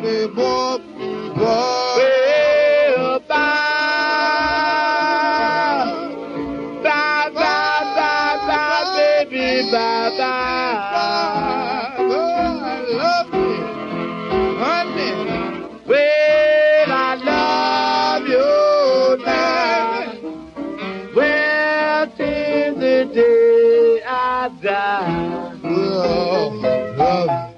Hey, boy, boy. Well, bye, baby, bye. Oh, I love you, honey. Well, I love you now. Well, till the day I die. Oh, love you.